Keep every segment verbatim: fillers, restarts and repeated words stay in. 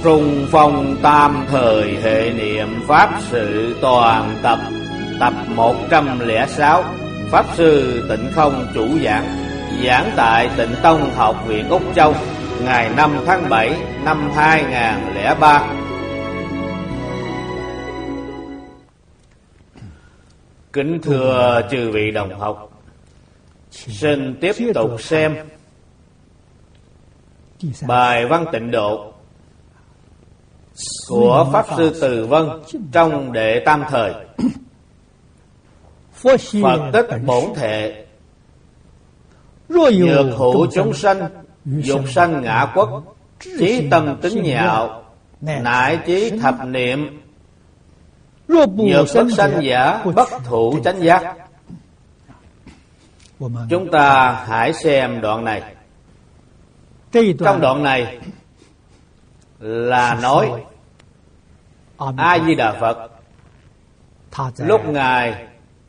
Trung phong tam thời hệ niệm Pháp sự toàn tập. Tập một trăm lẻ sáu. Pháp sư Tịnh Không chủ giảng. Giảng tại Tịnh Tông Học viện Úc Châu, ngày năm tháng bảy năm hai nghìn không trăm lẻ ba. Kính thưa chư vị đồng học, xin tiếp tục xem bài văn tịnh độ của Pháp sư Từ Vân trong Đệ Tam Thời. Phật tích bổn thệ, nhược hữu chúng sanh, dục sanh ngã quốc, chí tâm tính nhạo, nại chí thập niệm, nhược bất sanh giả, bất thụ chánh giác. Chúng ta hãy xem đoạn này. Trong đoạn này là nói A Di Đà Phật lúc Ngài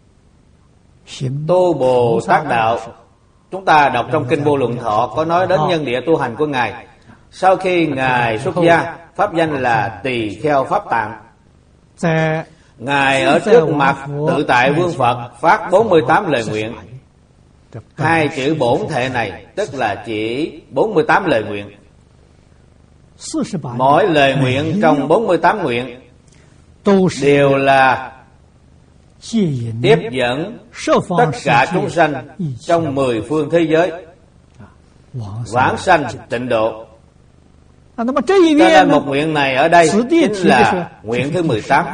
tu Bồ Tát đạo. Chúng ta đọc trong Kinh Vô Lượng Thọ có nói đến nhân địa tu hành của Ngài. Sau khi Ngài xuất gia, pháp danh là Tỳ Kheo Pháp Tạng. Ngài ở trước mặt Tự Tại Vương Phật phát bốn mươi tám lời nguyện. Hai chữ bổn thệ này tức là chỉ bốn mươi tám lời nguyện. Mỗi lời nguyện trong bốn mươi tám nguyện đều là tiếp dẫn tất cả chúng sanh trong mười phương thế giới vãng sanh tịnh độ. Cho nên một nguyện này ở đây chính là nguyện thứ mười tám.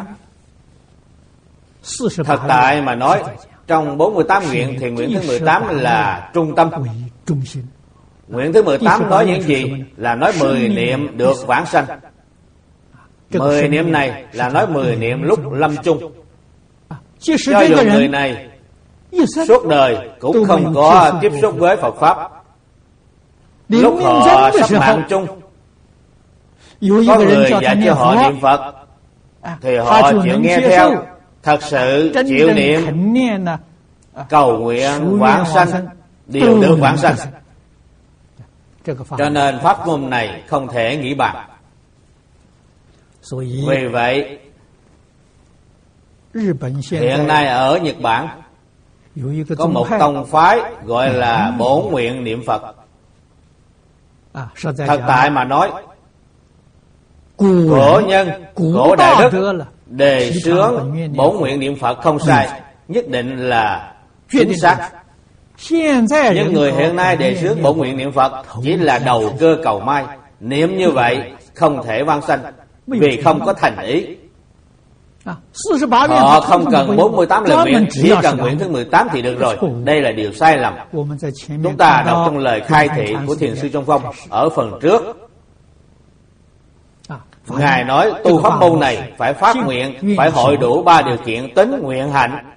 Thật tại mà nói, trong bốn mươi tám nguyện thì nguyện thứ mười tám là trung tâm. Nguyện thứ mười tám nói những gì? Là nói mười niệm được vãng sanh. Mười niệm này là nói mười niệm lúc lâm chung. Cho dù người này suốt đời cũng không có tiếp xúc với Phật Pháp, lúc họ sắp mạng chung, có người dạy cho họ niệm Phật thì họ chịu nghe theo, thật sự chịu niệm, cầu nguyện vãng sanh, đều được vãng sanh. Cho nên pháp môn này không thể nghĩ bàn. Vì vậy hiện nay ở Nhật Bản có một tông phái gọi là Bổn Nguyện Niệm Phật. Thật tại mà nói, cổ nhân, cổ đại đức đề xướng Bổn Nguyện Niệm Phật không sai, nhất định là chính xác. Nhưng người hiện nay đề xướng Bổn Nguyện Niệm Phật chỉ là đầu cơ cầu may. Niệm như vậy không thể vãng sanh, vì không có thành ý. Họ không cần bốn mươi tám lời nguyện, chỉ cần nguyện thứ mười tám thì được rồi. Đây là điều sai lầm. Chúng ta đọc trong lời khai thị của Thiền sư Trong Phong ở phần trước, Ngài nói tu pháp môn này phải phát nguyện, phải hội đủ ba điều kiện tính, nguyện, hạnh.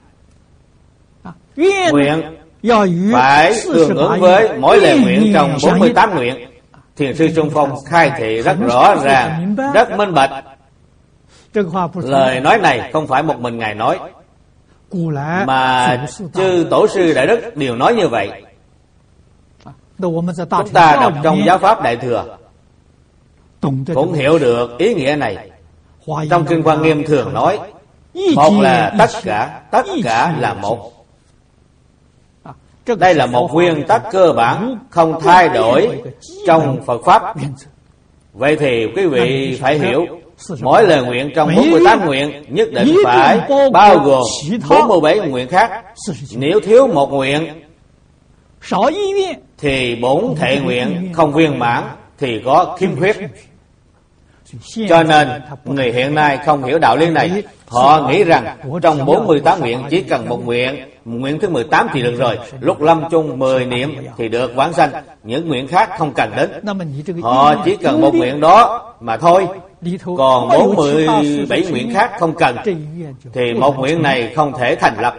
Nguyện phải tương ứng với mỗi lời nguyện trong bốn mươi tám nguyện. Thiền sư Trung Phong khai thị rất rõ ràng, rất minh bạch. Lời nói này không phải một mình Ngài nói, mà chư tổ sư đại đức đều nói như vậy. Chúng ta đọc trong Giáo pháp Đại Thừa cũng hiểu được ý nghĩa này. Trong Kinh Hoa Nghiêm thường nói, một là tất cả, tất cả là một. Đây là một nguyên tắc cơ bản không thay đổi trong Phật Pháp. Vậy thì quý vị phải hiểu, mỗi lời nguyện trong bốn mươi tám nguyện nhất định phải bao gồm bốn mươi bảy nguyện khác. Nếu thiếu một nguyện thì bổn thệ nguyện không viên mãn, thì có khiếm khuyết. Cho nên người hiện nay không hiểu đạo lý này. Họ nghĩ rằng trong bốn mươi tám nguyện chỉ cần một nguyện, nguyện thứ mười tám thì được rồi. Lúc lâm chung mười niệm thì được vãng sanh, những nguyện khác không cần đến. Họ chỉ cần một nguyện đó mà thôi. Còn bốn mươi bảy nguyện khác không cần, thì một nguyện này không thể thành lập.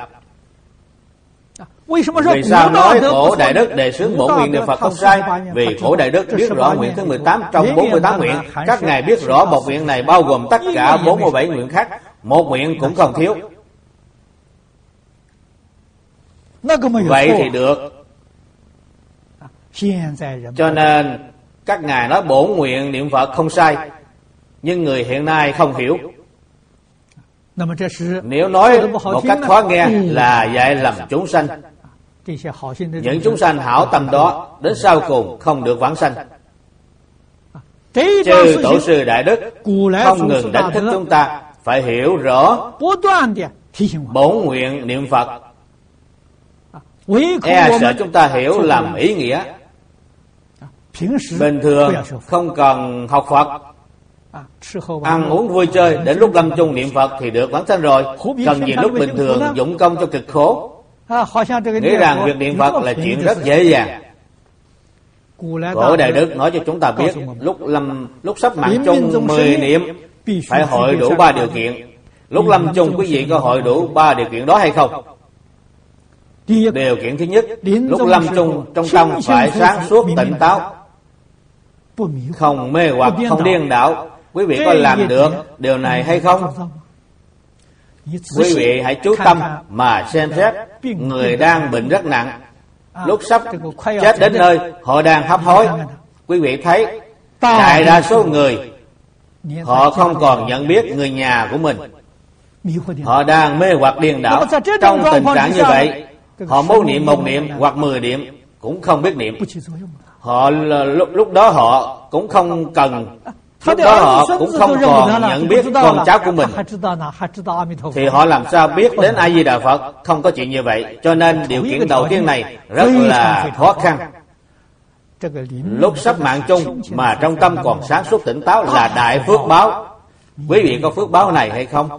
Vì sao nói cổ đại đức đề xướng Bổn Nguyện Niệm Phật không sai? Vì cổ đại đức biết rõ nguyện thứ mười tám trong bốn mươi tám nguyện. Các ngài biết rõ một nguyện này bao gồm tất cả bốn mươi bảy nguyện khác, một nguyện cũng không thiếu. Vậy thì được. Cho nên các ngài nói Bổn Nguyện Niệm Phật không sai. nhưng người hiện nay không hiểu. Nếu nói một cách khó nghe là dạy lầm chúng sanh. Những chúng sanh hảo tâm đó đến sau cùng không được vãng sanh. Chư tổ sư đại đức không ngừng đánh thức chúng ta phải hiểu rõ bổn nguyện niệm Phật. E sợ chúng ta hiểu lầm ý nghĩa. Bình thường không cần học Phật, ăn uống vui chơi, đến lúc lâm chung niệm Phật thì được vãng sanh rồi. Cần gì lúc bình thường dụng công cho cực khổ, nghĩ rằng việc niệm Phật là chuyện rất dễ dàng. Cổ đại đức nói cho chúng ta biết, lúc lâm lúc sắp mạng chung mười niệm phải hội đủ ba điều kiện. Lúc lâm chung quý vị có hội đủ ba điều kiện đó hay không? Điều kiện thứ nhất, lúc lâm chung trong tâm phải sáng suốt tỉnh táo, không mê hoặc, không điên đảo. Quý vị có làm được điều này hay không? Quý vị hãy chú tâm mà xem xét người đang bệnh rất nặng, lúc sắp chết đến nơi, họ đang hấp hối. Quý vị thấy đại đa số người họ không còn nhận biết người nhà của mình, họ đang mê hoặc điên đảo. Trong tình trạng như vậy, họ muốn niệm một niệm hoặc mười niệm cũng không biết niệm. Họ lúc lúc đó họ cũng không cần, lúc đó họ cũng không còn nhận biết con cháu của mình, thì họ làm sao biết đến A Di Đà Phật? Không có chuyện như vậy. Cho nên điều kiện đầu tiên này rất là khó khăn. Lúc sắp mạng chung mà trong tâm còn sáng suốt tỉnh táo là đại phước báo. Quý vị có phước báo này hay không?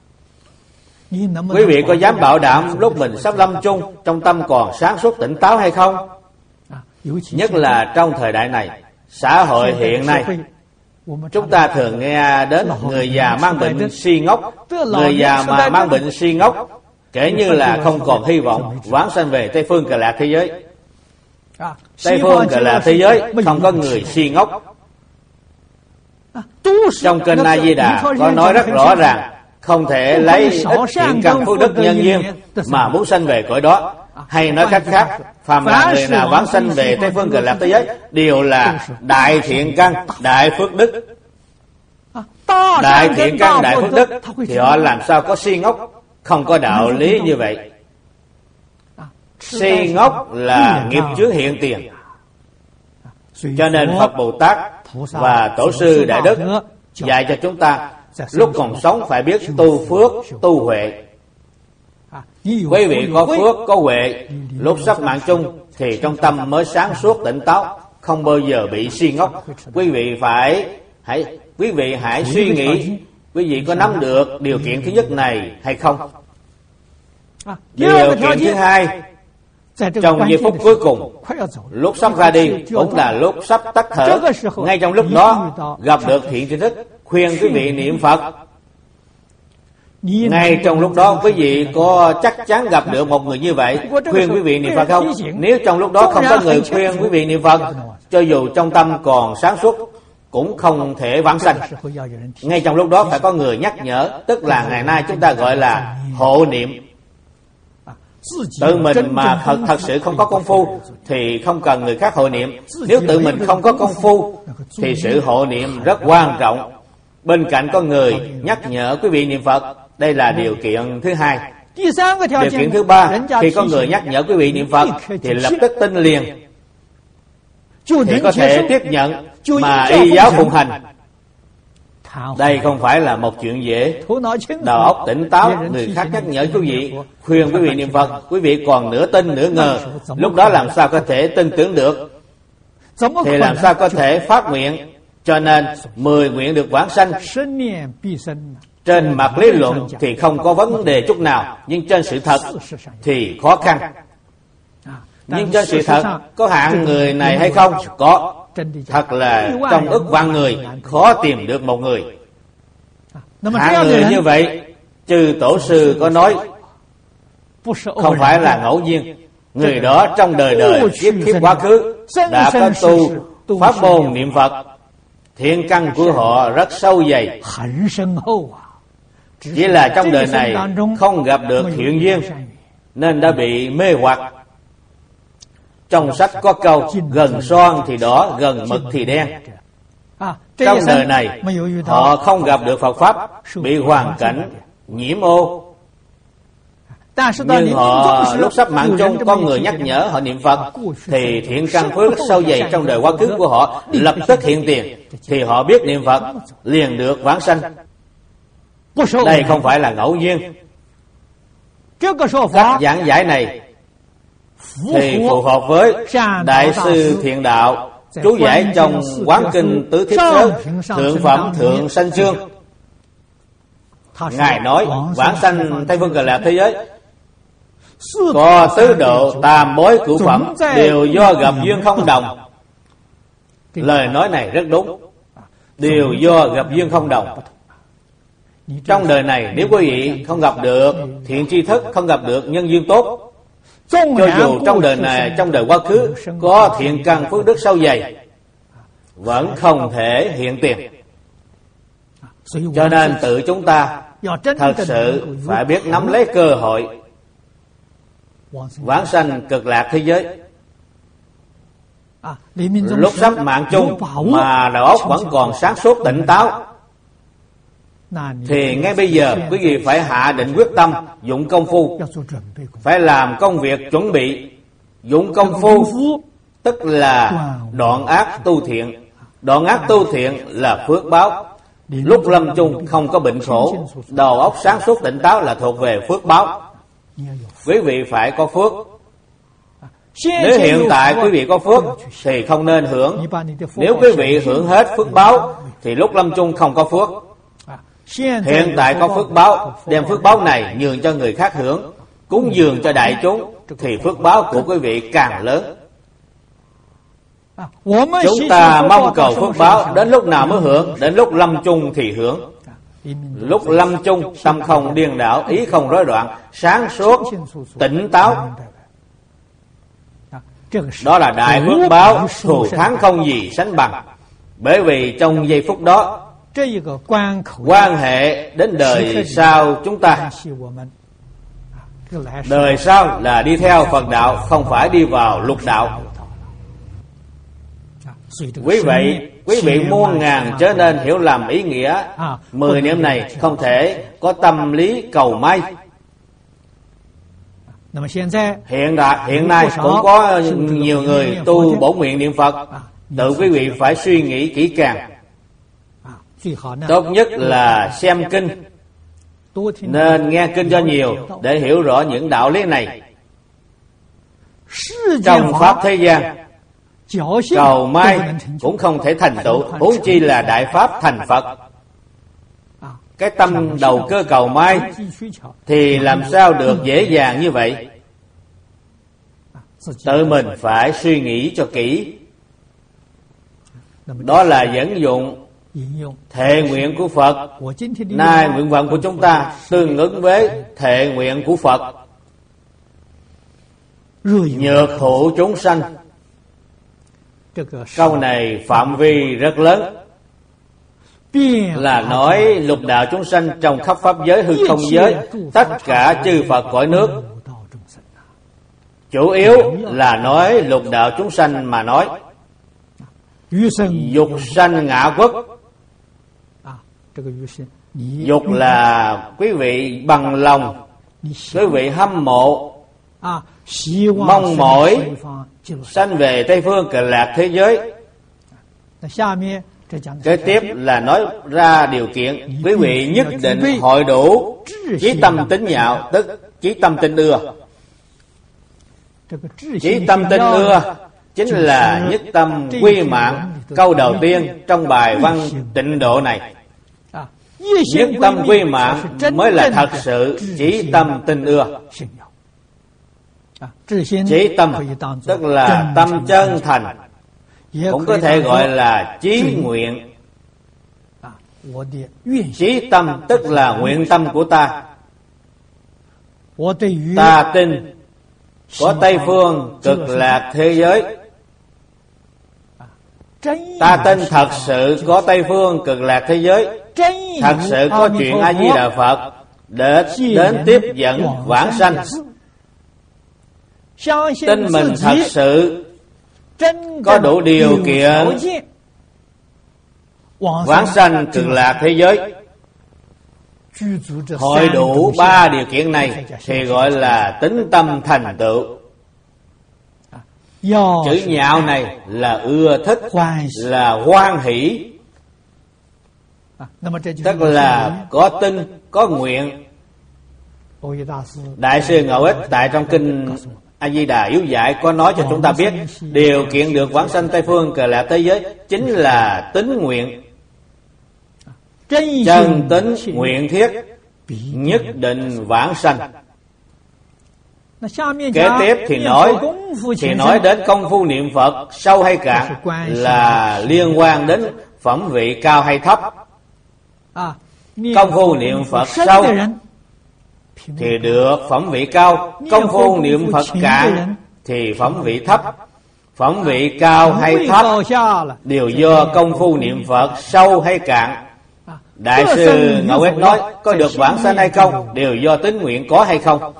Quý vị có dám bảo đảm lúc mình sắp lâm chung trong tâm còn sáng suốt tỉnh táo hay không? Nhất là trong thời đại này, xã hội hiện nay, chúng ta thường nghe đến người già mang bệnh si ngốc. Người già mà mang bệnh si ngốc kể như là không còn hy vọng vãng sanh về Tây phương Cực Lạc thế giới. Tây phương Cực Lạc thế giới không có người si ngốc. Trong kinh A Di Đà có nói rất rõ ràng, không thể lấy ít thiện căn phước đức nhân duyên mà muốn sanh về cõi đó. Hay nói cách khác, phàm là người nào vãng sanh về Tây phương Cực Lạc thế giới đều là đại thiện căn, đại phước đức. Đại thiện căn, đại phước đức thì họ làm sao có si ngốc, không có đạo lý như vậy. Si ngốc là nghiệp chướng hiện tiền. Cho nên Phật Bồ Tát và Tổ sư Đại Đức dạy cho chúng ta lúc còn sống phải biết tu phước, tu huệ. Quý vị có phước, có huệ, lúc sắp mạng chung thì trong tâm mới sáng suốt tỉnh táo, không bao giờ bị si ngốc. Quý vị phải hãy quý vị hãy suy nghĩ, quý vị có nắm được điều kiện thứ nhất này hay không? Điều kiện thứ hai, trong giây phút cuối cùng, lúc sắp ra đi cũng là lúc sắp tắt thở, ngay trong lúc đó gặp được thiện tri thức khuyên quý vị niệm Phật. Ngay trong lúc đó quý vị có chắc chắn gặp được một người như vậy khuyên quý vị niệm Phật không? Nếu trong lúc đó không có người khuyên quý vị niệm Phật, cho dù trong tâm còn sáng suốt cũng không thể vãng sanh. Ngay trong lúc đó phải có người nhắc nhở, tức là ngày nay chúng ta gọi là hộ niệm. Tự mình mà thật thật sự không có công phu thì không cần người khác hộ niệm. Nếu tự mình không có công phu thì sự hộ niệm rất quan trọng. Bên cạnh có người nhắc nhở quý vị niệm Phật. Đây là điều kiện thứ hai. Điều kiện thứ ba, khi có người nhắc nhở quý vị niệm Phật thì lập tức tin liền, thì có thể tiếp nhận mà y giáo phụng hành. Đây không phải là một chuyện dễ. Đầu óc tỉnh táo, người khác nhắc nhở quý vị, khuyên quý vị niệm Phật, quý vị còn nửa tin nửa ngờ, lúc đó làm sao có thể tin tưởng được, thì làm sao có thể phát nguyện. Cho nên mười nguyện được vãng sanh. Trên mặt lý luận thì không có vấn đề chút nào, nhưng trên sự thật thì khó khăn. Nhưng trên sự thật có hạng người này hay không? Có. Thật là trong ức vạn người khó tìm được một người. Hạng người như vậy, chư tổ sư có nói không phải là ngẫu nhiên. Người đó trong đời đời kiếp kiếp quá khứ đã có tu pháp môn niệm Phật, thiện căn của họ rất sâu dày. Chỉ là trong đời này không gặp được thiện duyên nên đã bị mê hoặc. Trong sách có câu gần son thì đỏ, gần mực thì đen. Trong đời này họ không gặp được Phật Pháp, bị hoàn cảnh nhiễm ô, nhưng họ lúc sắp mạng chung có người nhắc nhở họ niệm Phật, thì thiện căn phước sâu dày trong đời quá khứ của họ lập tức hiện tiền, thì họ biết niệm Phật liền được vãng sanh. Đây không phải là ngẫu nhiên. Các giảng giải này thì phù hợp với Đại sư Thiện Đạo chú giải trong Quán Kinh Tứ Thiết Sớ Thượng Phẩm Thượng Sanh Chương. Ngài nói vãng sanh Tây Phương Cực Lạc thế giới có tứ độ tam bối cửu phẩm đều do gặp duyên không đồng. Lời nói này rất đúng, đều do gặp duyên không đồng. Trong đời này nếu quý vị không gặp được thiện tri thức, không gặp được nhân duyên tốt, cho dù trong đời này, trong đời quá khứ có thiện căn phước đức sâu dày, vẫn không thể hiện tiền. Cho nên tự chúng ta thật sự phải biết nắm lấy cơ hội vãng sanh Cực Lạc thế giới. Lúc sắp mạng chung mà đầu óc vẫn còn sáng suốt tỉnh táo, thì ngay bây giờ quý vị phải hạ định quyết tâm, dụng công phu, phải làm công việc chuẩn bị. Dụng công phu tức là đoạn ác tu thiện. Đoạn ác tu thiện là phước báo. Lúc lâm chung không có bệnh khổ, đầu óc sáng suốt tỉnh táo là thuộc về phước báo. Quý vị phải có phước. Nếu hiện tại quý vị có phước thì không nên hưởng. Nếu quý vị hưởng hết phước báo thì lúc lâm chung không có phước. Hiện tại có phước báo, đem phước báo này nhường cho người khác hưởng, cúng dường cho đại chúng, thì phước báo của quý vị càng lớn. Chúng ta mong cầu phước báo đến lúc nào mới hưởng? Đến lúc lâm chung thì hưởng. Lúc lâm chung tâm không điên đảo, ý không rối loạn, sáng suốt, tỉnh táo. Đó là đại phước báo, thù thắng không gì sánh bằng. Bởi vì trong giây phút đó quan hệ đến đời sau chúng ta. Đời sau là đi theo Phật đạo, không phải đi vào lục đạo. Quý vị, quý vị muôn ngàn trở nên hiểu lầm ý nghĩa mười niệm này, không thể có tâm lý cầu may. Hiện tại, hiện nay cũng có nhiều người tu bổ nguyện niệm Phật. Tự quý vị phải suy nghĩ kỹ càng. Tốt nhất là xem kinh, nên nghe kinh cho nhiều để hiểu rõ những đạo lý này. Trong pháp thế gian, cầu may cũng không thể thành tựu, huống chi là đại pháp thành Phật. Cái tâm đầu cơ cầu may thì làm sao được dễ dàng như vậy? Tự mình phải suy nghĩ cho kỹ. Đó là dẫn dụng thệ nguyện của Phật. Nay nguyện vọng của chúng ta tương ứng với thệ nguyện của Phật. Nhược thụ chúng sanh. Câu này phạm vi rất lớn, là nói lục đạo chúng sanh trong khắp pháp giới hư không giới, tất cả chư Phật cõi nước. Chủ yếu là nói lục đạo chúng sanh mà nói. Dục sanh ngạ quốc. Dục là quý vị bằng lòng, quý vị hâm mộ, mong mỏi sanh về Tây Phương Cực Lạc thế giới. Kế tiếp là nói ra điều kiện, quý vị nhất định hội đủ chí tâm tín nhạo, tức chí tâm tín ưa. Chí tâm tín ưa chính là nhất tâm quy mạng, câu đầu tiên trong bài văn Tịnh Độ này. Nhất tâm quy mạng mới là thật sự chí tâm tín ưa. Chí tâm tức là tâm chân thành, cũng có thể gọi là chí nguyện. Chí tâm tức là nguyện tâm của ta. Ta tin có Tây Phương Cực Lạc thế giới. Ta tin thật sự có Tây Phương Cực Lạc thế giới, thật sự có chuyện A Di Đà Phật để đến tiếp dẫn vãng sanh. Tin mình thật sự có đủ điều kiện vãng sanh cực lạc thế giới. Hội đủ ba điều kiện này thì gọi là tín tâm thành tựu. Chữ nhạo này là ưa thích, là hoan hỷ, tức là có tin, có nguyện. Đại sư Ngẫu Ích tại trong kinh A Di Đà Yếu Giải có nói cho chúng ta biết, điều kiện được vãng sanh Tây phương Cực lạc thế giới chính là tín nguyện. Chân tín nguyện thiết nhất định vãng sanh. Kế tiếp thì nói thì nói đến công phu niệm Phật sâu hay cạn là liên quan đến phẩm vị cao hay thấp. Công phu niệm Phật sâu thì được phẩm vị cao, công phu niệm Phật cạn thì phẩm vị thấp. Phẩm vị cao hay thấp đều do công phu niệm Phật sâu hay cạn. Đại sư Ngẫu Ích nói có được vãng sanh hay không đều do tín nguyện có hay không.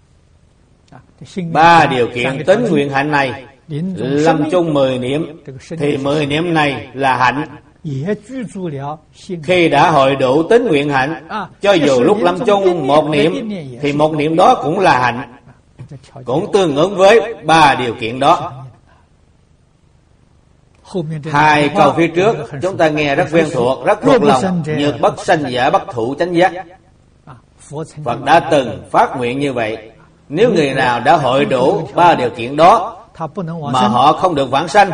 Ba điều kiện tín nguyện hạnh này lâm chung mười niệm thì mười niệm này là hạnh. Khi đã hội đủ tín nguyện hạnh, cho dù lúc lâm chung một niệm thì một niệm đó cũng là hạnh, cũng tương ứng với ba điều kiện đó. Hai câu phía trước chúng ta nghe rất quen thuộc, rất thuộc lòng. Nhược bất sanh giả bất thụ chánh giác. Phật đã từng phát nguyện như vậy. Nếu người nào đã hội đủ ba điều kiện đó mà họ không được vãng sanh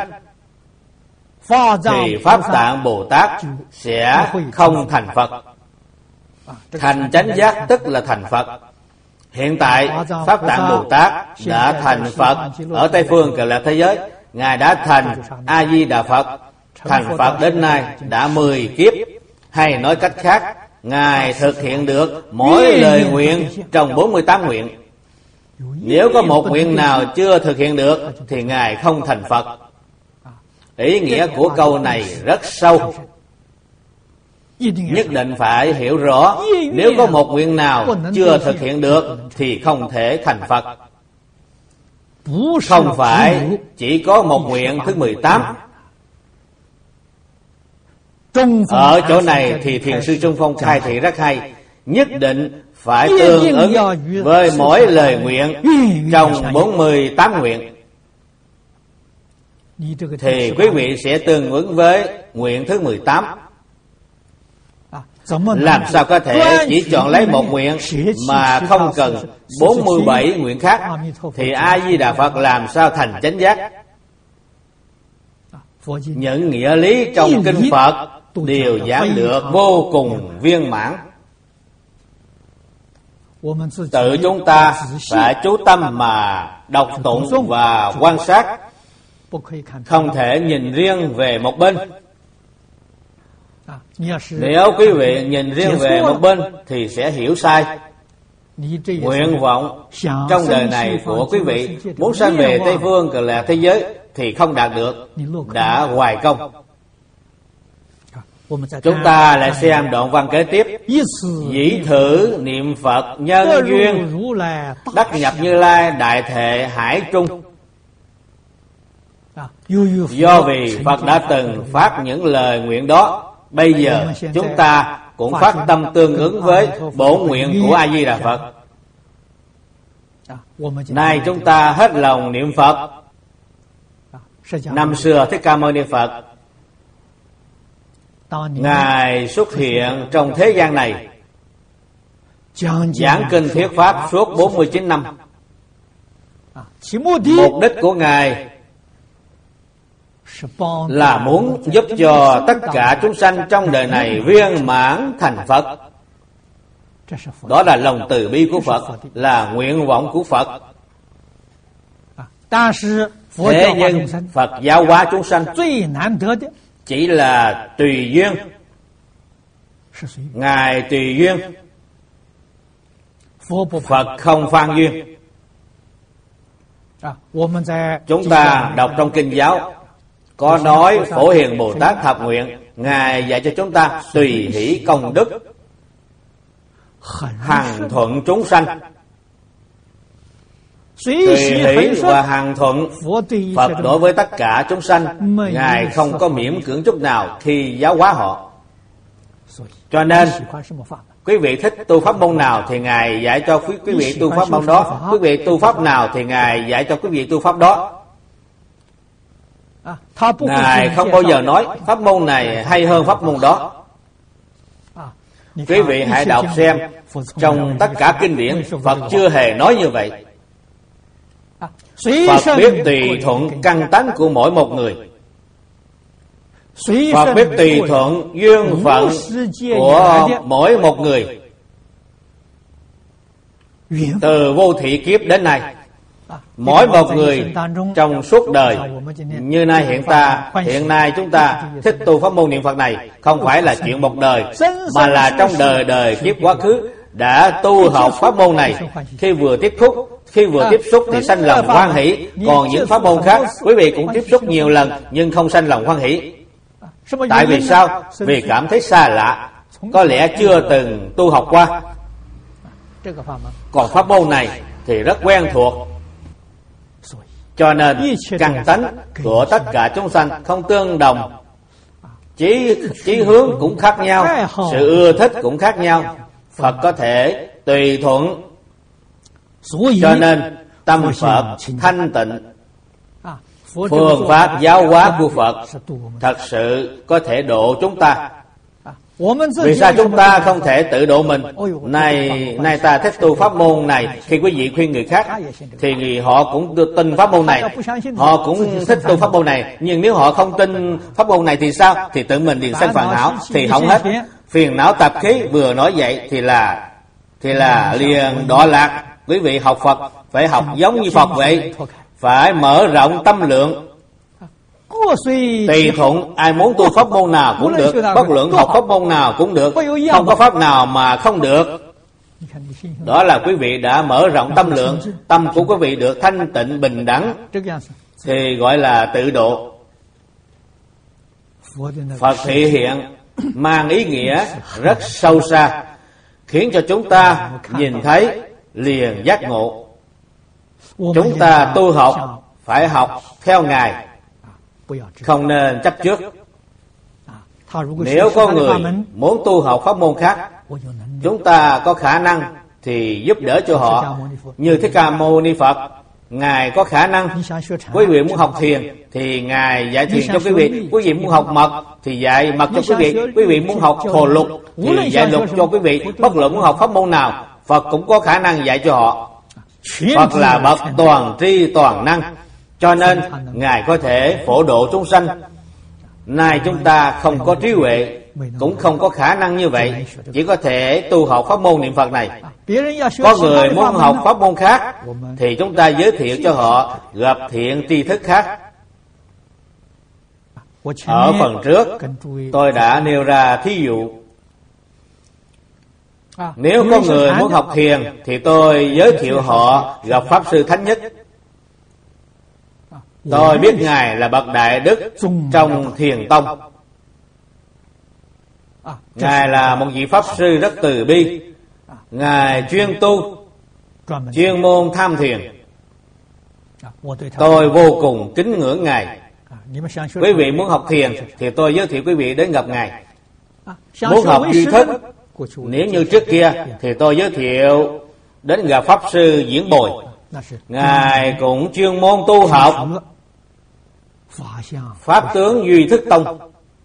thì Pháp Tạng Bồ Tát sẽ không thành Phật. Thành chánh giác tức là thành Phật. Hiện tại Pháp Tạng Bồ Tát đã thành Phật ở Tây phương Cực lạc thế giới. Ngài đã thành A Di Đà Phật. Thành Phật đến nay đã mười kiếp. Hay nói cách khác, Ngài thực hiện được mỗi lời nguyện trong bốn mươi tám nguyện. Nếu có một nguyện nào chưa thực hiện được thì Ngài không thành Phật. Ý nghĩa của câu này rất sâu, nhất định phải hiểu rõ. Nếu có một nguyện nào chưa thực hiện được thì không thể thành Phật. Không phải chỉ có một nguyện thứ mười tám. Ở chỗ này thì Thiền sư Trung Phong khai thị rất hay. Nhất định phải tương ứng với mỗi lời nguyện trong bốn mươi tám nguyện thì quý vị sẽ tương ứng với nguyện thứ mười tám. Làm sao có thể chỉ chọn lấy một nguyện mà không cần bốn mươi bảy nguyện khác thì A Di Đà Phật làm sao thành chánh giác? Những nghĩa lý trong kinh Phật đều giảng được vô cùng viên mãn. Tự chúng ta phải chú tâm mà đọc tụng và quan sát, không thể nhìn riêng về một bên. Nếu quý vị nhìn riêng về một bên thì sẽ hiểu sai. Nguyện vọng trong đời này của quý vị muốn sanh về Tây phương Cực lạc thế giới thì không đạt được, đã hoài công. Chúng ta lại xem đoạn văn kế tiếp. Dĩ thử niệm Phật nhân duyên, đắc nhập Như Lai đại thệ hải trung. Do vì Phật đã từng phát những lời nguyện đó, bây giờ chúng ta cũng phát tâm tương ứng với bổn nguyện của A Di Đà Phật. Nay chúng ta hết lòng niệm Phật. Năm xưa Thích Ca Mâu Ni Phật, Ngài xuất hiện trong thế gian này, giảng kinh thuyết pháp suốt bốn mươi chín năm. Mục đích của Ngài là muốn giúp cho tất cả chúng sanh trong đời này viên mãn thành Phật. Đó là lòng từ bi của Phật, là nguyện vọng của Phật. Thế nhưng Phật giáo hóa chúng sanh chỉ là tùy duyên. Ngài tùy duyên, Phật không phan duyên. Chúng ta đọc trong kinh giáo có nói Phổ Hiền Bồ Tát thập nguyện. Ngài dạy cho chúng ta tùy hỷ công đức, hằng thuận chúng sanh. tùy hỷ và hằng thuận. Phật đối với tất cả chúng sanh, Ngài không có miễn cưỡng chút nào khi giáo hóa họ. Cho nên quý vị thích tu pháp môn nào thì Ngài dạy cho quý, quý vị tu pháp môn đó. Quý vị tu pháp nào thì Ngài dạy cho quý vị tu pháp đó. Ngài không bao giờ nói pháp môn này hay hơn pháp môn đó. Quý vị hãy đọc xem, trong tất cả kinh điển Phật chưa hề nói như vậy. Phật biết tùy thuận căn tánh của mỗi một người. Phật biết tùy thuận duyên phận của mỗi một người. Từ vô thị kiếp đến nay, mỗi một người trong suốt đời, như nay hiện ta hiện nay chúng ta thích tu pháp môn niệm Phật này, không phải là chuyện một đời, mà là trong đời đời kiếp quá khứ đã tu học pháp môn này. Khi vừa tiếp xúc khi vừa tiếp xúc thì sanh lòng hoan hỷ. Còn những pháp môn khác quý vị cũng tiếp xúc nhiều lần nhưng không sanh lòng hoan hỷ. Tại vì sao? Vì cảm thấy xa lạ, có lẽ chưa từng tu học qua. Còn pháp môn này thì rất quen thuộc. Cho nên căn tánh của tất cả chúng sanh không tương đồng, chí, chí hướng cũng khác nhau, sự ưa thích cũng khác nhau. Phật có thể tùy thuận. Cho nên tâm Phật thanh tịnh, phương pháp giáo hóa của Phật thật sự có thể độ chúng ta. Vì sao chúng ta không thể tự độ mình? Nay nay ta thích tu pháp môn này, khi quý vị khuyên người khác thì họ cũng tin pháp môn này, họ cũng thích tu pháp môn này. Nhưng nếu họ không tin pháp môn này thì sao? Thì tự mình liền sanh phiền não, thì hỏng hết. Phiền não tập khí vừa nói vậy thì là thì là liền đọa lạc. Quý vị học Phật phải học giống như Phật vậy, phải mở rộng tâm lượng. Tùy thuận, ai muốn tu pháp môn nào cũng được, bất luận học pháp môn nào cũng được, không có pháp nào mà không được. Đó là quý vị đã mở rộng tâm lượng, tâm của quý vị được thanh tịnh bình đẳng, thì gọi là tự độ. Phật thị hiện mang ý nghĩa rất sâu xa, khiến cho chúng ta nhìn thấy liền giác ngộ. Chúng ta tu học phải học theo Ngài, không nên chấp trước. Nếu có người muốn tu học pháp môn khác, chúng ta có khả năng thì giúp đỡ cho họ. Như Thích Ca Mâu Ni Phật, Ngài có khả năng. Quý vị muốn học thiền thì Ngài dạy thiền cho quý vị. Quý vị muốn học mật thì dạy mật cho quý vị. Quý vị muốn học thổ lục thì dạy lục cho quý vị. Bất luận muốn học pháp môn nào, Phật cũng có khả năng dạy cho họ. Phật là bậc toàn tri toàn năng, cho nên Ngài có thể phổ độ chúng sanh. Nay chúng ta không có trí huệ, cũng không có khả năng như vậy, chỉ có thể tu học pháp môn niệm Phật này. Có người muốn học pháp môn khác thì chúng ta giới thiệu cho họ gặp thiện tri thức khác. Ở phần trước tôi đã nêu ra thí dụ. Nếu có người muốn học thiền thì tôi giới thiệu họ gặp Pháp Sư Thánh Nhất. Tôi biết Ngài là bậc đại đức trong thiền tông. Ngài là một vị Pháp Sư rất từ bi. Ngài chuyên tu, chuyên môn tham thiền. Tôi vô cùng kính ngưỡng Ngài. Quý vị muốn học thiền thì tôi giới thiệu quý vị đến gặp Ngài. Muốn học duy thức, nếu như trước kia thì tôi giới thiệu đến gặp Pháp Sư Diễn Bồi. Ngài cũng chuyên môn tu học Pháp tướng Duy Thức Tông.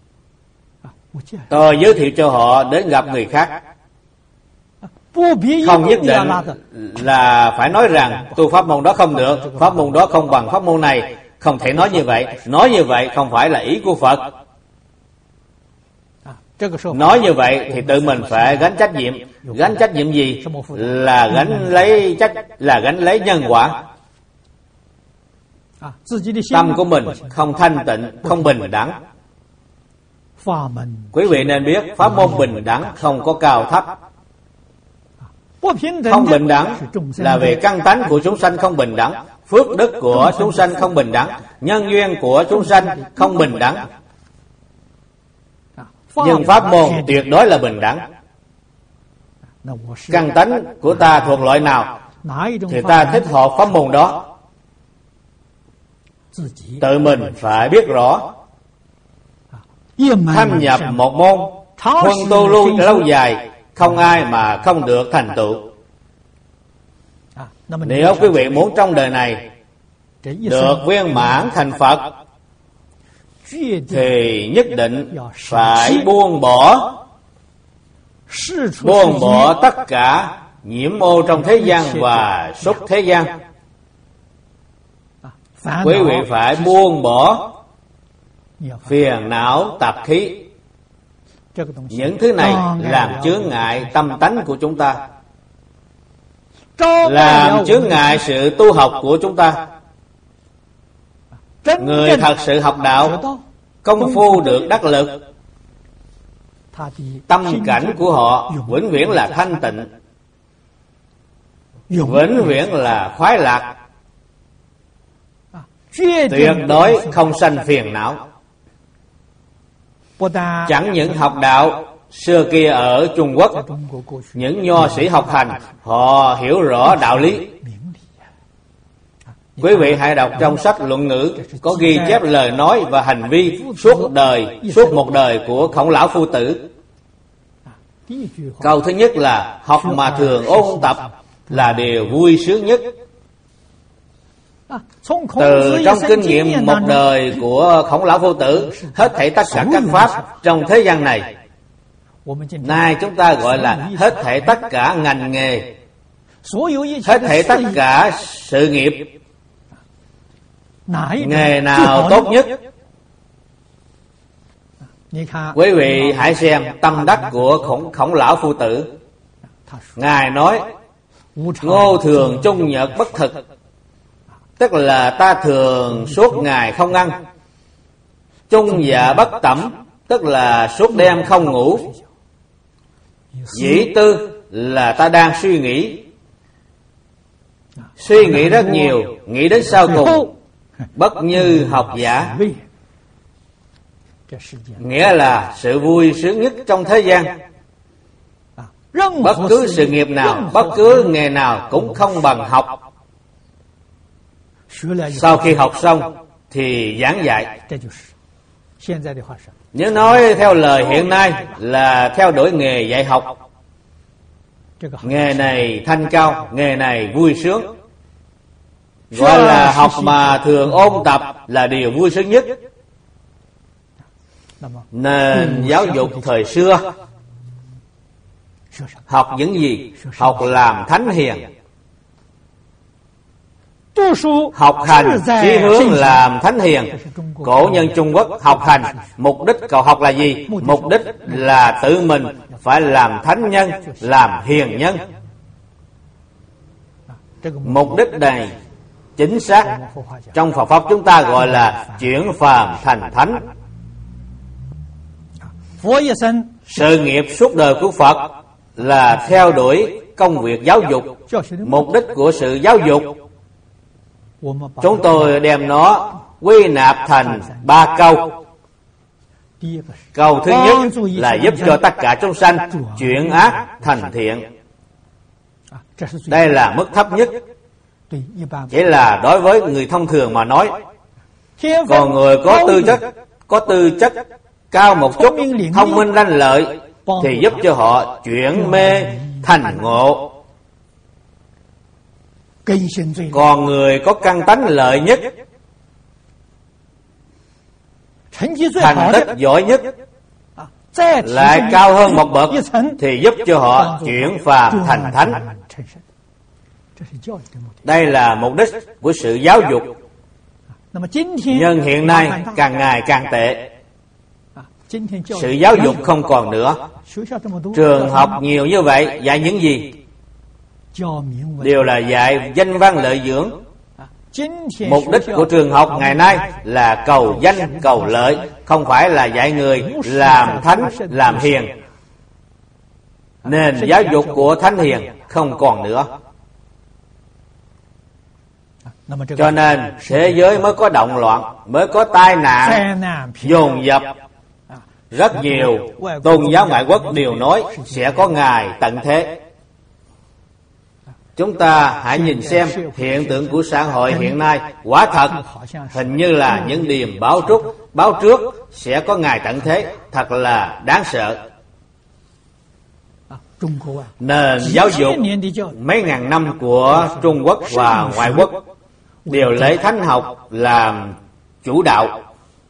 Tôi giới thiệu cho họ đến gặp người khác. Không nhất định là phải nói rằng tu pháp môn đó không được, pháp môn đó không bằng pháp môn này. Không thể nói như vậy. Nói như vậy không phải là ý của Phật. Nói như vậy thì tự mình phải gánh trách nhiệm. Gánh trách nhiệm gì? Là gánh lấy trách là gánh lấy nhân quả. Tâm của mình không thanh tịnh, không bình đẳng. Quý vị nên biết pháp môn bình đẳng không có cao thấp. Không bình đẳng là về căn tánh của chúng sanh không bình đẳng, phước đức của chúng sanh không bình đẳng, nhân duyên của chúng sanh không bình đẳng. Nhưng pháp môn tuyệt đối là bình đẳng. Căn tánh của ta thuộc loại nào thì ta thích học pháp môn đó. Tự mình phải biết rõ. Thâm nhập một môn, huân tu lưu lâu dài, không ai mà không được thành tựu. Nếu quý vị muốn trong đời này được viên mãn thành Phật, thì nhất định phải buông bỏ buông bỏ tất cả nhiễm ô trong thế gian và xuất thế gian. Quý vị phải buông bỏ phiền não tạp khí. Những thứ này làm chướng ngại tâm tánh của chúng ta, làm chướng ngại sự tu học của chúng ta. Người thật sự học đạo, công phu được đắc lực, tâm cảnh của họ vĩnh viễn là thanh tịnh, vĩnh viễn là khoái lạc, tuyệt đối không sanh phiền não. Chẳng những học đạo, xưa kia ở Trung Quốc, những nho sĩ học hành họ hiểu rõ đạo lý. Quý vị hãy đọc trong sách luận ngữ, có ghi chép lời nói và hành vi suốt đời, suốt một đời của Khổng Lão Phu Tử. Câu thứ nhất là học mà thường ôn tập là điều vui sướng nhất. Từ trong kinh nghiệm một đời của Khổng Lão Phu Tử, hết thảy tất cả các pháp trong thế gian này, nay chúng ta gọi là hết thảy tất cả ngành nghề, hết thảy tất cả sự nghiệp, nghề nào tốt nhất? Quý vị hãy xem tâm đắc của khổng, khổng Lão Phu Tử. Ngài nói ngô thường chung nhật bất thực, tức là ta thường suốt ngày không ăn. Chung dạ bất tẩm, tức là suốt đêm không ngủ. Dĩ tư là ta đang suy nghĩ, suy nghĩ rất nhiều, nghĩ đến sau cùng. Bất như học giả, nghĩa là sự vui sướng nhất trong thế gian. Bất cứ sự nghiệp nào, bất cứ nghề nào cũng không bằng học. Sau khi học xong thì giảng dạy. Nếu nói theo lời hiện nay là theo đuổi nghề dạy học. Nghề này thanh cao, nghề này vui sướng, gọi là học mà thường ôn tập là điều vui sướng nhất. Nên giáo dục thời xưa học những gì? Học làm thánh hiền, học hành chí hướng làm thánh hiền. Cổ nhân Trung Quốc học hành, mục đích cầu học là gì? Mục đích là tự mình phải làm thánh nhân, làm hiền nhân. Mục đích này chính xác trong Phật pháp chúng ta gọi là chuyển phàm thành thánh. Sự nghiệp suốt đời của Phật là theo đuổi công việc giáo dục. Mục đích của sự giáo dục chúng tôi đem nó quy nạp thành ba câu. Câu thứ nhất là giúp cho tất cả chúng sanh chuyển ác thành thiện. Đây là mức thấp nhất, chỉ là đối với người thông thường mà nói. Còn người có tư chất, có tư chất cao một chút, thông minh lanh lợi, thì giúp cho họ chuyển mê thành ngộ. Còn người có căn tánh lợi nhất, thành tích giỏi nhất, lại cao hơn một bậc, thì giúp cho họ chuyển phàm thành thánh. Đây là mục đích của sự giáo dục. Nhưng hiện nay càng ngày càng tệ. Sự giáo dục không còn nữa. Trường học nhiều như vậy, dạy những gì? Đều là dạy danh văn lợi dưỡng. Mục đích của trường học ngày nay là cầu danh cầu lợi, không phải là dạy người làm thánh làm hiền. Nên giáo dục của thánh hiền không còn nữa. Cho nên thế giới mới có động loạn, mới có tai nạn dồn dập. Rất nhiều tôn giáo ngoại quốc đều nói sẽ có ngày tận thế. Chúng ta hãy nhìn xem hiện tượng của xã hội hiện nay, quả thật hình như là những điềm báo trúc, báo trước sẽ có ngày tận thế, thật là đáng sợ. Nền giáo dục mấy ngàn năm của Trung Quốc và ngoại quốc đều lấy thánh học làm chủ đạo,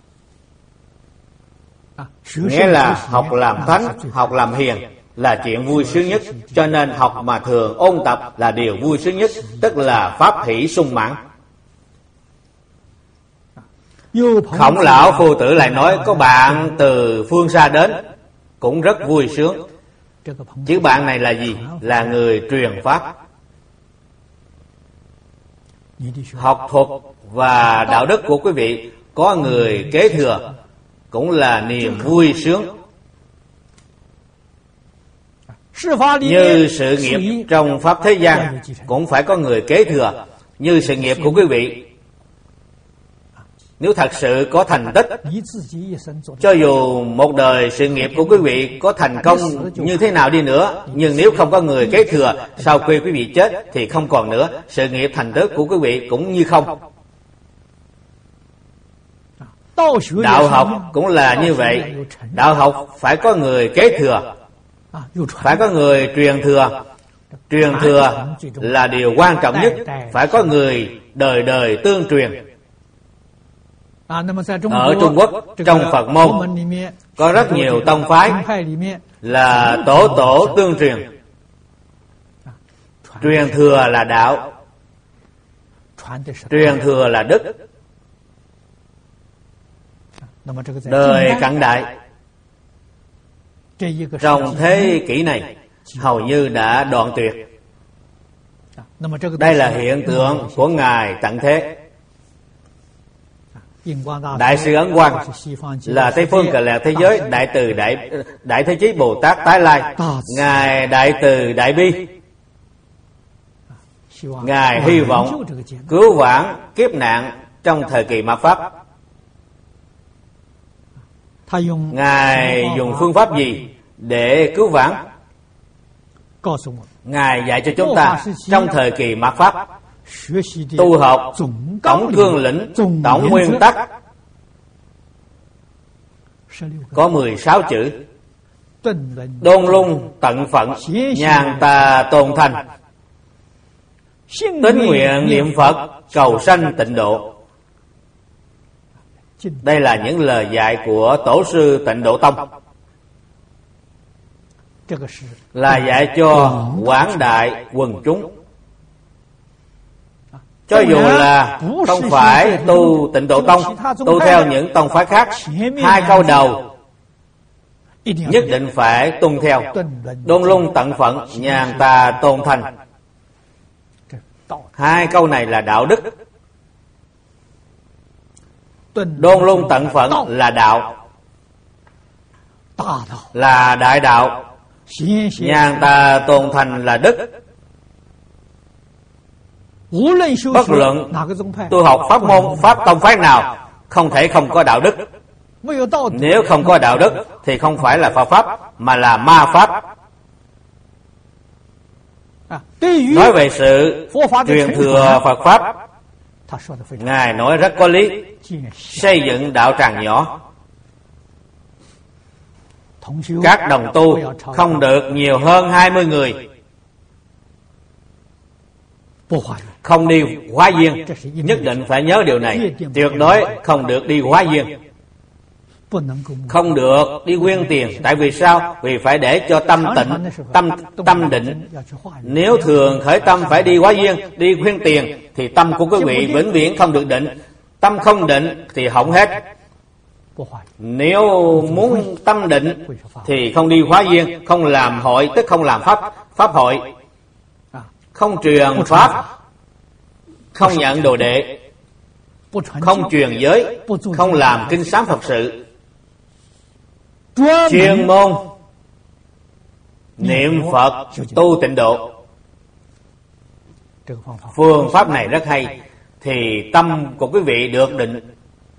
nghĩa là học làm thánh, học làm hiền là chuyện vui sướng nhất, cho nên học mà thường ôn tập là điều vui sướng nhất, tức là pháp hỷ sung mãn. Khổng lão phu tử lại nói có bạn từ phương xa đến cũng rất vui sướng. Chữ bạn này là gì? Là người truyền pháp. Học thuật và đạo đức của quý vị có người kế thừa cũng là niềm vui sướng. Như sự nghiệp trong pháp thế gian cũng phải có người kế thừa. Như sự nghiệp của quý vị, nếu thật sự có thành tích, cho dù một đời sự nghiệp của quý vị có thành công như thế nào đi nữa, nhưng nếu không có người kế thừa, sau khi quý vị chết thì không còn nữa, sự nghiệp thành tích của quý vị cũng như không. Đạo học cũng là như vậy. Đạo học phải có người kế thừa, phải có người truyền thừa. Truyền thừa là điều quan trọng nhất, phải có người đời đời tương truyền. Ở Trung Quốc, trong Phật môn có rất nhiều tông phái là tổ tổ tương truyền. Truyền thừa là đạo, truyền thừa là đức. Đời cận đại trong thế kỷ này hầu như đã đoạn tuyệt. Đây là hiện tượng của Ngài tận thế. Đại sư Ấn Quang là Tây phương Cực Lạc thế giới đại từ đại đại thế chí Bồ Tát Tái Lai. Ngài đại từ đại bi, Ngài hy vọng cứu vãn kiếp nạn trong thời kỳ mạt pháp. Ngài dùng phương pháp gì để cứu vãn? Ngài dạy cho chúng ta trong thời kỳ mạt pháp tu học tổng cương lĩnh, tổng nguyên tắc có mười sáu chữ: đôn lung tận phận, nhàn tà tồn thành, tín nguyện niệm Phật, cầu sanh tịnh độ. Đây là những lời dạy của Tổ sư Tịnh Độ Tông, là dạy cho quảng đại quần chúng. Cho dù là không phải tu Tịnh Độ Tông, tu theo những tông phái khác, hai câu đầu nhất định phải tuân theo: đôn lung tận phận, nhàn tà tôn thành. Hai câu này là đạo đức. Đôn lung tận phận là đạo, là đại đạo. Nhàn tà tôn thành là đức. Bất luận tu học pháp môn, pháp tông phái nào, không thể không có đạo đức. Nếu không có đạo đức thì không phải là Phật pháp, mà là ma pháp. Nói về sự truyền thừa Phật pháp, Ngài nói rất có lý. Xây dựng đạo tràng nhỏ, các đồng tu không được nhiều hơn hai mươi người, không đi hóa duyên. Nhất định phải nhớ điều này, tuyệt đối không được đi hóa duyên, không được đi quyên tiền. Tại vì sao? Vì phải để cho tâm tịnh, tâm tâm định. Nếu thường khởi tâm phải đi hóa duyên, đi quyên tiền, thì tâm của quý vị vĩnh viễn không được định. Tâm không định thì hỏng hết. Nếu muốn tâm định thì không đi hóa duyên, không làm hội, tức không làm pháp pháp hội, không truyền pháp, không nhận đồ đệ, không truyền giới, không làm kinh sám Phật sự, chuyên môn niệm Phật tu tịnh độ. Phương pháp này rất hay, thì tâm của quý vị được định.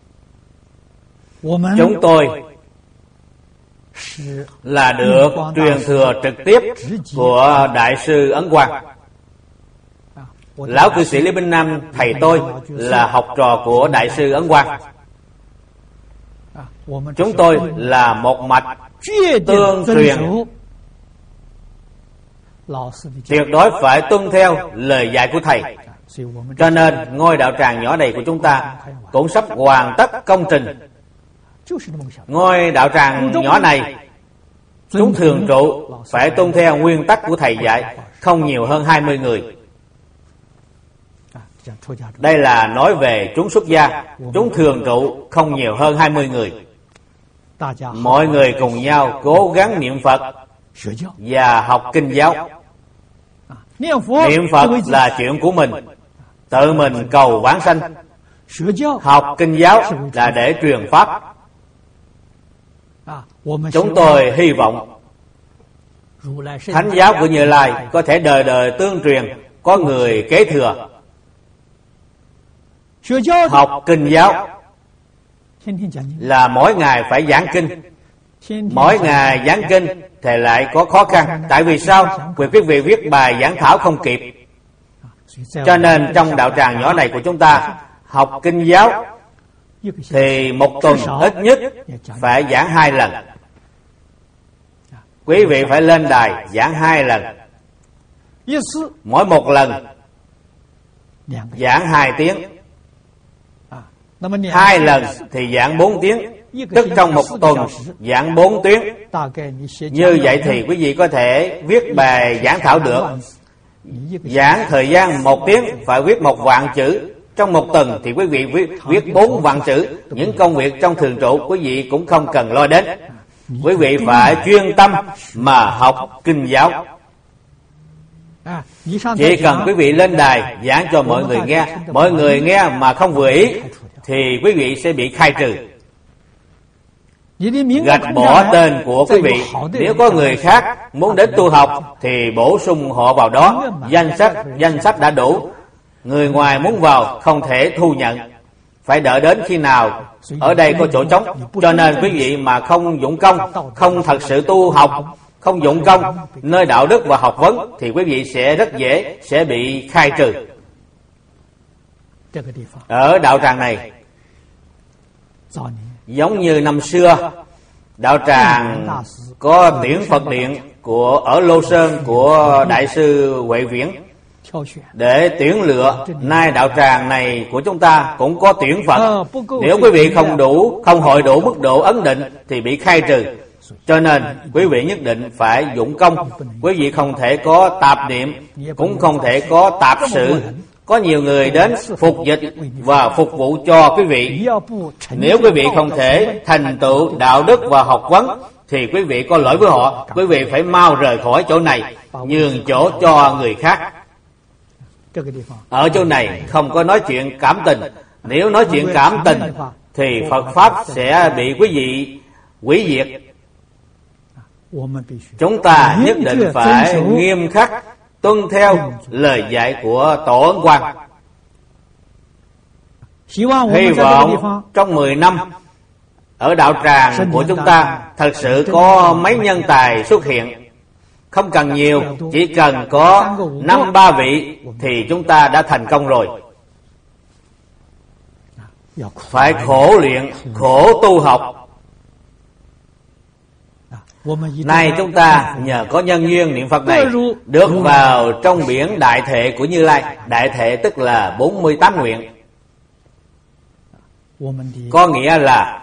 Chúng tôi là được truyền thừa trực tiếp của Đại sư Ấn Quang. Lão cư sĩ Lý Binh Nam thầy tôi là học trò của Đại sư Ấn Quang. Chúng tôi là một mạch tương truyền, tuyệt đối phải tuân theo lời dạy của thầy. Cho nên ngôi đạo tràng nhỏ này của chúng ta cũng sắp hoàn tất công trình. Ngôi đạo tràng nhỏ này, chúng thường trụ phải tuân theo nguyên tắc của thầy dạy, không nhiều hơn hai mươi người. Đây là nói về chúng xuất gia. Chúng thường trụ không nhiều hơn hai mươi người. Mọi người cùng nhau cố gắng niệm Phật và học kinh giáo. Niệm Phật là chuyện của mình, tự mình cầu vãng sanh. Học kinh giáo là để truyền pháp. Chúng tôi hy vọng thánh giáo của Như Lai có thể đời đời tương truyền, có người kế thừa. Học kinh giáo là mỗi ngày phải giảng kinh. Mỗi ngày giảng kinh thì lại có khó khăn. Tại vì sao? Vì quý vị viết bài giảng thảo không kịp. Cho nên trong đạo tràng nhỏ này của chúng ta, học kinh giáo thì một tuần ít nhất phải giảng hai lần. Quý vị phải lên đài giảng hai lần. Mỗi một lần giảng hai tiếng. Hai lần thì giảng bốn tiếng, tức trong một tuần giảng bốn tiếng. Như vậy thì quý vị có thể viết bài giảng thảo được. Giảng thời gian một tiếng phải viết một vạn chữ. Trong một tuần thì quý vị viết, viết bốn vạn chữ. Những công việc trong thường trụ quý vị cũng không cần lo đến. Quý vị phải chuyên tâm mà học kinh giáo. Chỉ cần quý vị lên đài giảng cho mọi người nghe, mọi người nghe mà không vừa ý thì quý vị sẽ bị khai trừ, gạch bỏ tên của quý vị. Nếu có người khác muốn đến tu học thì bổ sung họ vào đó. Danh sách danh sách đã đủ. Người ngoài muốn vào không thể thu nhận, phải đợi đến khi nào ở đây có chỗ trống. Cho nên quý vị mà không dụng công, không thật sự tu học, không dụng công nơi đạo đức và học vấn thì quý vị sẽ rất dễ sẽ bị khai trừ. Ở đạo tràng này, giống như năm xưa, đạo tràng có Tiễn Phật Điện của ở Lô Sơn của Đại sư Huệ Viễn để tuyển lựa. Nay đạo tràng này của chúng ta cũng có tuyển Phật. Nếu quý vị không đủ, không hội đủ mức độ ấn định thì bị khai trừ. Cho nên quý vị nhất định phải dụng công. Quý vị không thể có tạp niệm, cũng không thể có tạp sự. Có nhiều người đến phục dịch và phục vụ cho quý vị. Nếu quý vị không thể thành tựu đạo đức và học vấn thì quý vị có lỗi với họ. Quý vị phải mau rời khỏi chỗ này, nhường chỗ cho người khác. Ở chỗ này không có nói chuyện cảm tình. Nếu nói chuyện cảm tình thì Phật Pháp sẽ bị quý vị hủy diệt. Chúng ta nhất định phải nghiêm khắc tuân theo lời dạy của Tổ Ấn Quang. Hy vọng trong mười năm ở đạo tràng của chúng ta thật sự có mấy nhân tài xuất hiện. Không cần nhiều, chỉ cần có năm ba vị thì chúng ta đã thành công rồi. Phải khổ luyện, khổ tu học. Nay chúng ta nhờ có nhân duyên niệm Phật này được vào trong biển đại thệ của Như Lai. Đại thệ tức là bốn mươi tám nguyện. Có nghĩa là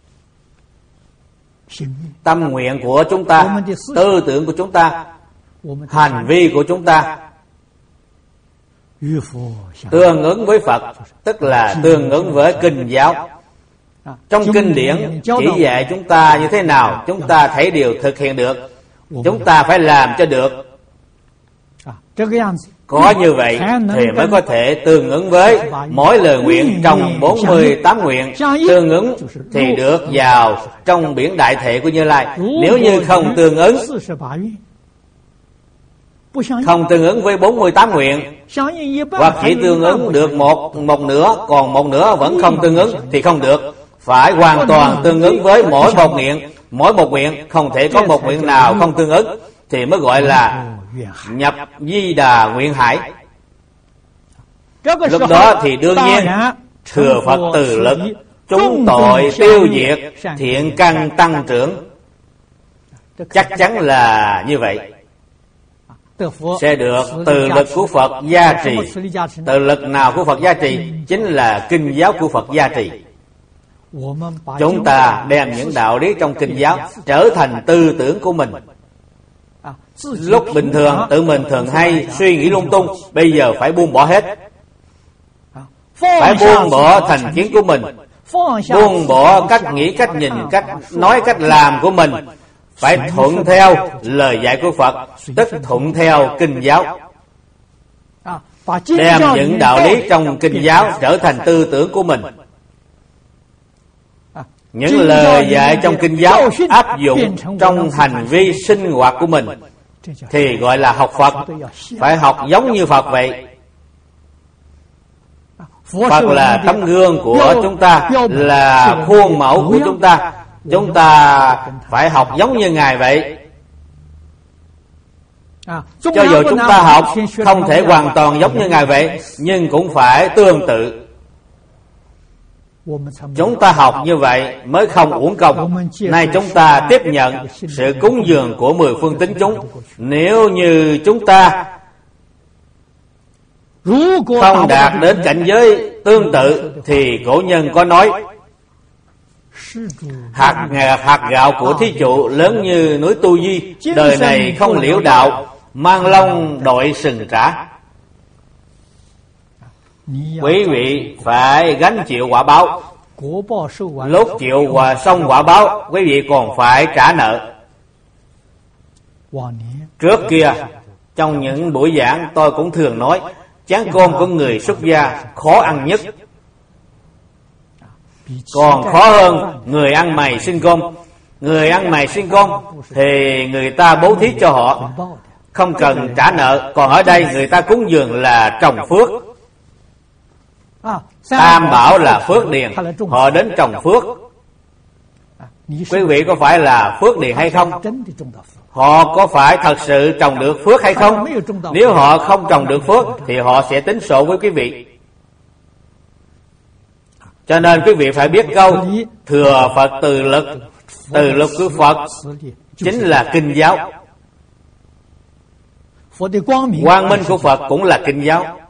tâm nguyện của chúng ta, tư tưởng của chúng ta, hành vi của chúng ta tương ứng với Phật, tức là tương ứng với kinh giáo. Trong kinh điển chỉ dạy chúng ta như thế nào, chúng ta thấy điều thực hiện được. Chúng ta phải làm cho được. Có như vậy thì mới có thể tương ứng với mỗi lời nguyện trong bốn mươi tám nguyện. Tương ứng thì được vào trong biển đại thệ của Như Lai. Nếu như không tương ứng, không tương ứng với bốn mươi tám nguyện, hoặc chỉ tương ứng được một, một nửa, còn một nửa vẫn không tương ứng thì không được. Phải hoàn toàn tương ứng với mỗi một nguyện. Mỗi một nguyện không thể có một nguyện nào không tương ứng thì mới gọi là nhập Di Đà nguyện hải. Lúc đó thì đương nhiên thừa Phật từ lực, chúng tội tiêu diệt, thiện căn tăng trưởng. Chắc chắn là như vậy. Sẽ được từ lực của Phật gia trì. Từ lực nào của Phật gia trì? Chính là kinh giáo của Phật gia trì. Chúng ta đem những đạo lý trong kinh giáo trở thành tư tưởng của mình. Lúc bình thường tự mình thường hay suy nghĩ lung tung, bây giờ phải buông bỏ hết. Phải buông bỏ thành kiến của mình, buông bỏ cách nghĩ, cách nhìn, cách nói, cách làm của mình. Phải thuận theo lời dạy của Phật, tức thuận theo kinh giáo. Đem những đạo lý trong kinh giáo trở thành tư tưởng của mình. Những lời dạy trong kinh giáo áp dụng trong hành vi sinh hoạt của mình thì gọi là học Phật. Phải học giống như Phật vậy. Phật là tấm gương của chúng ta, là khuôn mẫu của chúng ta. Chúng ta phải học giống như Ngài vậy. Cho dù chúng ta học không thể hoàn toàn giống như Ngài vậy, nhưng cũng phải tương tự. Chúng ta học như vậy mới không uổng công. Nay chúng ta tiếp nhận sự cúng dường của mười phương tín chúng. Nếu như chúng ta không đạt đến cảnh giới tương tự thì cổ nhân có nói: Hạt, hạt gạo của thí chủ lớn như núi Tu Di, đời này không liễu đạo, mang lông đội sừng trả. Quý vị phải gánh chịu quả báo. Lúc chịu và xong quả báo, quý vị còn phải trả nợ. Trước kia trong những buổi giảng tôi cũng thường nói, chén cơm của người xuất gia khó ăn nhất, còn khó hơn người ăn mày xin cơm. Người ăn mày xin cơm thì người ta bố thí cho họ, không cần trả nợ. Còn ở đây người ta cúng dường là trồng phước. Tam bảo là phước điền, họ đến trồng phước. Quý vị có phải là phước điền hay không? Họ có phải thật sự trồng được phước hay không? Nếu họ không trồng được phước thì họ sẽ tính sổ với quý vị. Cho nên quý vị phải biết câu thừa Phật từ lực. Từ lực của Phật chính là kinh giáo. Quang minh của Phật cũng là kinh giáo.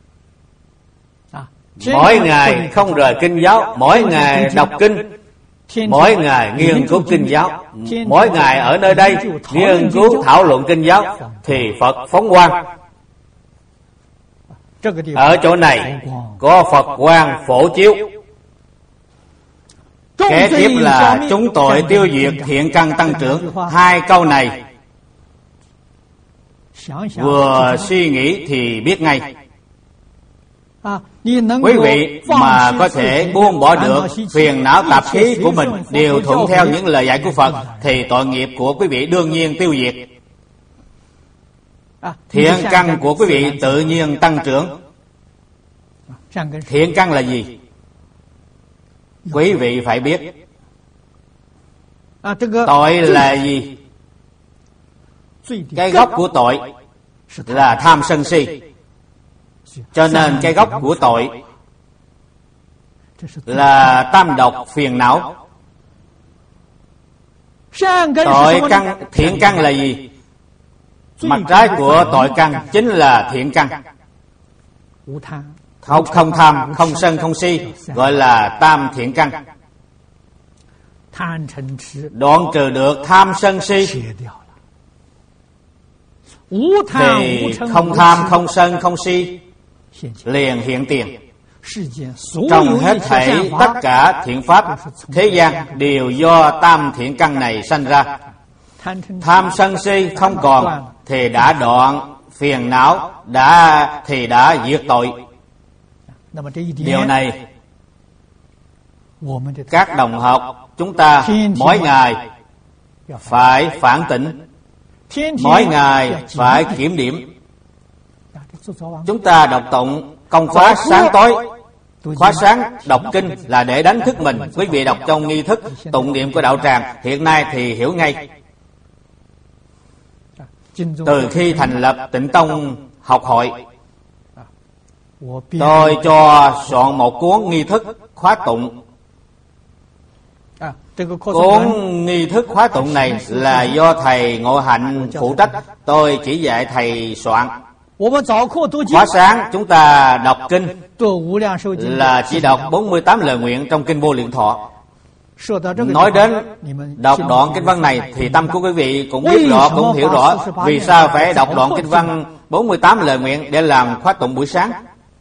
Mỗi ngày không rời kinh giáo, mỗi ngày đọc kinh, mỗi ngày nghiên cứu kinh giáo, mỗi ngày ở nơi đây nghiên cứu thảo luận kinh giáo thì Phật phóng quang. Ở chỗ này có Phật quang phổ chiếu. Kế tiếp là chúng tội tiêu diệt, thiện căn tăng trưởng. Hai câu này vừa suy nghĩ thì biết ngay. Quý vị mà có thể buông bỏ được phiền não tạp khí của mình, đều thuận theo những lời dạy của Phật, thì tội nghiệp của quý vị đương nhiên tiêu diệt. Thiện căn của quý vị tự nhiên tăng trưởng. Thiện căn là gì? Quý vị phải biết. Tội là gì? Cái gốc của tội là tham sân si. Cho nên cái gốc của tội là tam độc phiền não. Tội căn, thiện căn là gì? Mặt trái của tội căn chính là thiện căn. Không, không tham, không sân, không si, gọi là tam thiện căn. Đoạn trừ được tham sân si thì không tham, không sân, không si liền hiện tiền. Trong hết thảy tất cả thiện pháp thế gian đều do tam thiện căn này sanh ra. Tham sân si không còn thì đã đoạn phiền não, đã thì đã diệt tội. Điều này các đồng học chúng ta mỗi ngày phải phản tỉnh, mỗi ngày phải kiểm điểm. Chúng ta đọc tụng công khóa sáng tối, khóa sáng đọc kinh là để đánh thức mình. Quý vị đọc trong nghi thức tụng niệm của đạo tràng hiện nay thì hiểu ngay. Từ khi thành lập Tịnh Tông học hội, tôi cho soạn một cuốn nghi thức khóa tụng. Cuốn nghi thức khóa tụng này là do thầy Ngộ Hạnh phụ trách, tôi chỉ dạy thầy soạn. Khóa sáng chúng ta đọc kinh là chỉ đọc bốn mươi tám lời nguyện trong kinh Vô Lượng Thọ. Nói đến đọc đoạn kinh văn này thì tâm của quý vị cũng biết rõ, cũng hiểu rõ vì sao phải đọc đoạn kinh văn bốn mươi tám lời nguyện để làm khóa tụng buổi sáng.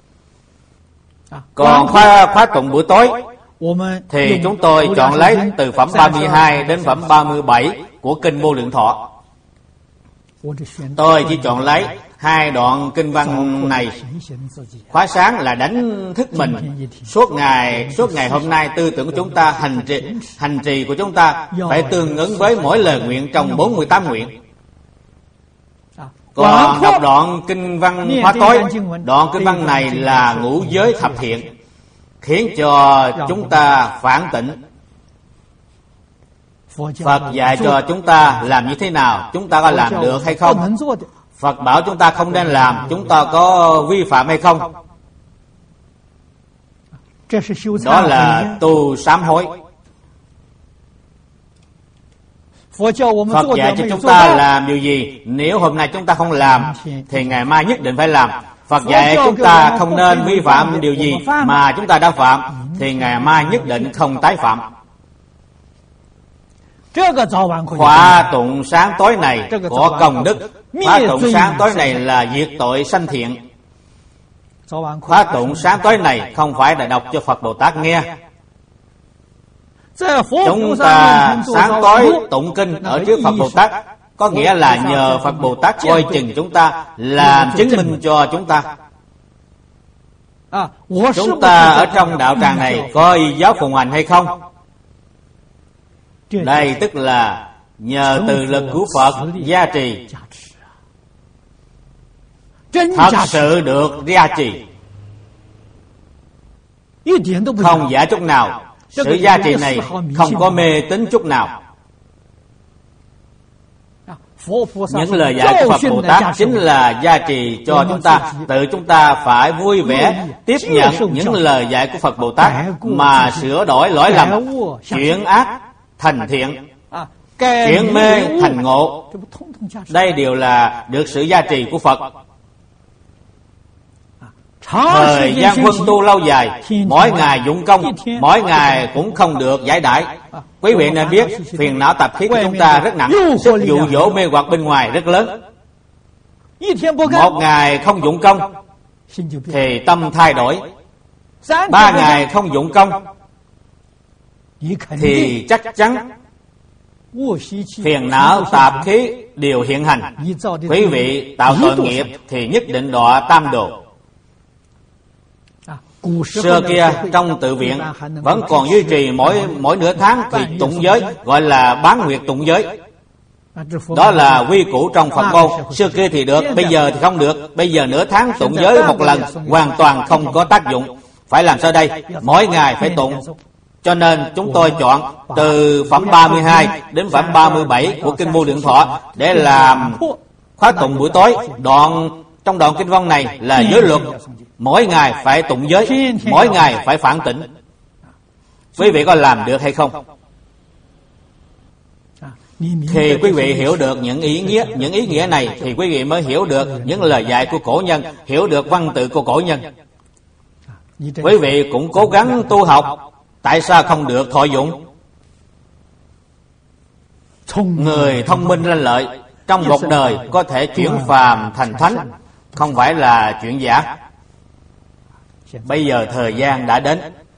Còn khóa, khóa tụng buổi tối thì chúng tôi chọn lấy từ phẩm ba mươi hai đến phẩm ba mươi bảy của kinh Vô Lượng Thọ. Tôi chỉ chọn lấy hai đoạn kinh văn này. Khóa sáng là đánh thức mình. Suốt ngày suốt ngày hôm nay tư tưởng của chúng ta, hành trì, hành trì của chúng ta phải tương ứng với mỗi lời nguyện trong bốn mươi tám nguyện. Còn đọc đoạn kinh văn khóa tối, đoạn kinh văn này là ngũ giới thập thiện, khiến cho chúng ta phản tỉnh. Phật dạy cho chúng ta làm như thế nào, chúng ta có làm được hay không. Phật bảo chúng ta không nên làm, chúng ta có vi phạm hay không. Đó là tu sám hối. Phật dạy cho chúng ta làm điều gì, nếu hôm nay chúng ta không làm thì ngày mai nhất định phải làm. Phật dạy chúng ta không nên vi phạm điều gì mà chúng ta đã phạm thì ngày mai nhất định không tái phạm. Khóa tụng sáng tối này có công đức. Khóa tụng sáng tối này là diệt tội sanh thiện. Khóa tụng sáng tối này không phải là đọc cho Phật Bồ Tát nghe. Chúng ta sáng tối tụng kinh ở trước Phật Bồ Tát, có nghĩa là nhờ Phật Bồ Tát coi chừng chúng ta, làm chứng minh cho chúng ta. Chúng ta ở trong đạo tràng này có y giáo phụng hành hay không? Đây tức là nhờ từ lực của Phật gia trì, thật sự được gia trì, không giả chút nào. Sự gia trì này không có mê tín chút nào. Những lời dạy của Phật Bồ Tát chính là gia trì cho chúng ta. Tự chúng ta phải vui vẻ tiếp nhận những lời dạy của Phật Bồ Tát mà sửa đổi lỗi lầm, chuyển ác thành thiện, chuyển mê thành ngộ. Đây đều là được sự gia trì của Phật. Thời gian huân tu lâu dài, mỗi ngày dụng công, mỗi ngày cũng không được giải đãi. Quý vị nên biết phiền não tập khí của chúng ta rất nặng, sức dụ dỗ mê hoặc bên ngoài rất lớn. Một ngày không dụng công thì tâm thay đổi. Ba ngày không dụng công thì chắc chắn phiền não tạp khí đều hiện hành. Quý vị tạo tội nghiệp thì nhất định đọa tam đồ. Xưa kia trong tự viện vẫn còn duy trì mỗi mỗi nửa tháng thì tụng giới, gọi là bán nguyệt tụng giới. Đó là quy củ trong Phật môn. Xưa kia thì được, bây giờ thì không được. Bây giờ nửa tháng tụng giới một lần hoàn toàn không có tác dụng. Phải làm sao đây? Mỗi ngày phải tụng. Cho nên chúng tôi chọn từ phẩm ba mươi hai đến phẩm ba mươi bảy của kinh Vô Lượng Thọ để làm khóa tụng buổi tối. Đoạn trong đoạn kinh văn này là giới luật, mỗi ngày phải tụng giới, mỗi ngày phải phản tỉnh. Quý vị có làm được hay không? Thì quý vị hiểu được những ý nghĩa, những ý nghĩa này thì quý vị mới hiểu được những lời dạy của cổ nhân, hiểu được văn tự của cổ nhân. Quý vị cũng cố gắng tu học, tại sao không được thọ dụng? Người thông minh lanh lợi trong một đời có thể chuyển phàm thành thánh, không phải là chuyện giả. Bây giờ thời gian đã đến,